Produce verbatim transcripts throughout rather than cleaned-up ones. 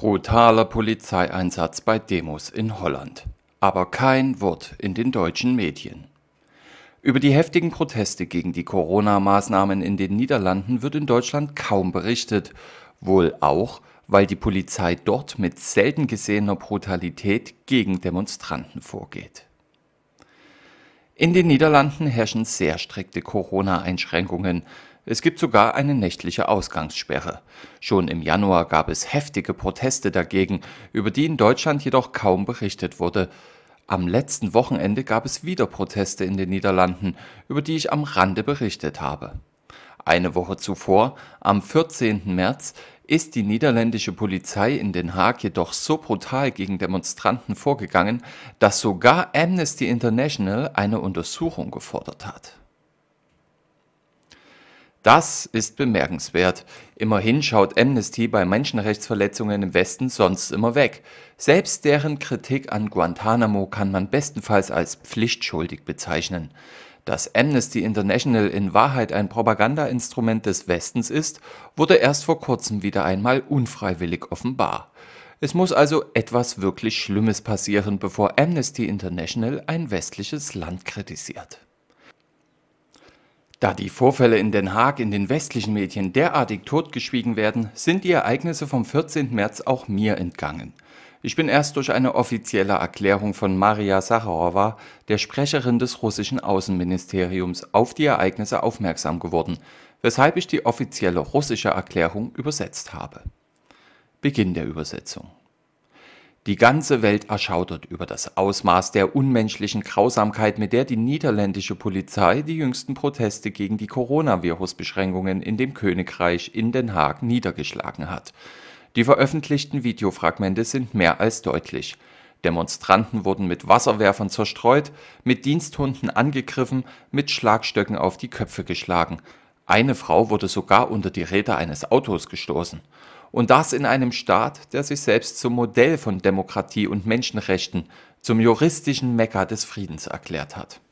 Brutaler Polizeieinsatz bei Demos in Holland. Aber kein Wort in den deutschen Medien. Über die heftigen Proteste gegen die Corona-Maßnahmen in den Niederlanden wird in Deutschland kaum berichtet. Wohl auch, weil die Polizei dort mit selten gesehener Brutalität gegen Demonstranten vorgeht. In den Niederlanden herrschen sehr strikte Corona-Einschränkungen. Es gibt sogar eine nächtliche Ausgangssperre. Schon im Januar gab es heftige Proteste dagegen, über die in Deutschland jedoch kaum berichtet wurde. Am letzten Wochenende gab es wieder Proteste in den Niederlanden, über die ich am Rande berichtet habe. Eine Woche zuvor, am vierzehnten März, ist die niederländische Polizei in Den Haag jedoch so brutal gegen Demonstranten vorgegangen, dass sogar Amnesty International eine Untersuchung gefordert hat. Das ist bemerkenswert. Immerhin schaut Amnesty bei Menschenrechtsverletzungen im Westen sonst immer weg. Selbst deren Kritik an Guantanamo kann man bestenfalls als pflichtschuldig bezeichnen. Dass Amnesty International in Wahrheit ein Propagandainstrument des Westens ist, wurde erst vor kurzem wieder einmal unfreiwillig offenbar. Es muss also etwas wirklich Schlimmes passieren, bevor Amnesty International ein westliches Land kritisiert. Da die Vorfälle in Den Haag in den westlichen Medien derartig totgeschwiegen werden, sind die Ereignisse vom vierzehnten März auch mir entgangen. Ich bin erst durch eine offizielle Erklärung von Maria Sacharowa, der Sprecherin des russischen Außenministeriums, auf die Ereignisse aufmerksam geworden, weshalb ich die offizielle russische Erklärung übersetzt habe. Beginn der Übersetzung. Die ganze Welt erschaudert über das Ausmaß der unmenschlichen Grausamkeit, mit der die niederländische Polizei die jüngsten Proteste gegen die Coronavirus-Beschränkungen in dem Königreich in Den Haag niedergeschlagen hat. Die veröffentlichten Videofragmente sind mehr als deutlich. Demonstranten wurden mit Wasserwerfern zerstreut, mit Diensthunden angegriffen, mit Schlagstöcken auf die Köpfe geschlagen. Eine Frau wurde sogar unter die Räder eines Autos gestoßen. Und das in einem Staat, der sich selbst zum Modell von Demokratie und Menschenrechten, zum juristischen Mekka des Friedens erklärt hat.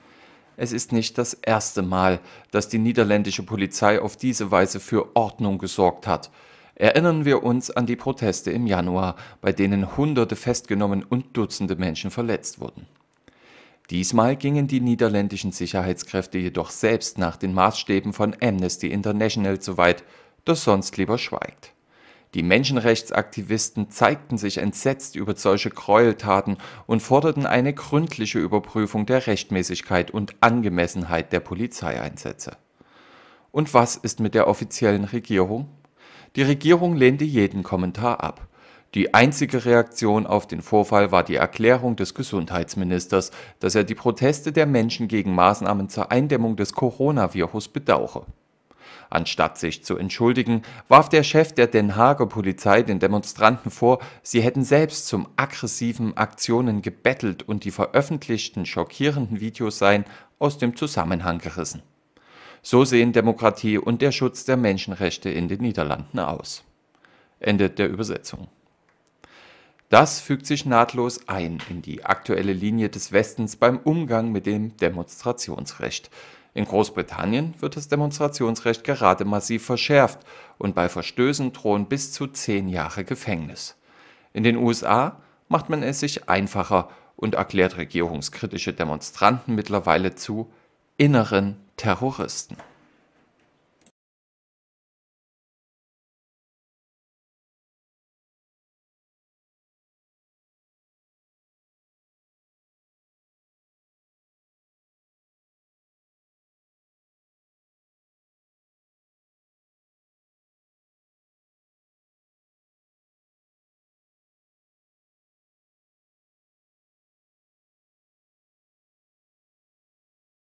Es ist nicht das erste Mal, dass die niederländische Polizei auf diese Weise für Ordnung gesorgt hat. Erinnern wir uns an die Proteste im Januar, bei denen Hunderte festgenommen und Dutzende Menschen verletzt wurden. Diesmal gingen die niederländischen Sicherheitskräfte jedoch selbst nach den Maßstäben von Amnesty International so weit, das sonst lieber schweigt. Die Menschenrechtsaktivisten zeigten sich entsetzt über solche Gräueltaten und forderten eine gründliche Überprüfung der Rechtmäßigkeit und Angemessenheit der Polizeieinsätze. Und was ist mit der offiziellen Regierung? Die Regierung lehnte jeden Kommentar ab. Die einzige Reaktion auf den Vorfall war die Erklärung des Gesundheitsministers, dass er die Proteste der Menschen gegen Maßnahmen zur Eindämmung des Coronavirus bedauere. Anstatt sich zu entschuldigen, warf der Chef der Den Haager Polizei den Demonstranten vor, sie hätten selbst zum aggressiven Aktionen gebettelt und die veröffentlichten schockierenden Videos seien aus dem Zusammenhang gerissen. So sehen Demokratie und der Schutz der Menschenrechte in den Niederlanden aus. Ende der Übersetzung. Das fügt sich nahtlos ein in die aktuelle Linie des Westens beim Umgang mit dem Demonstrationsrecht. In Großbritannien wird das Demonstrationsrecht gerade massiv verschärft und bei Verstößen drohen bis zu zehn Jahre Gefängnis. In den U S A macht man es sich einfacher und erklärt regierungskritische Demonstranten mittlerweile zu inneren Terroristen.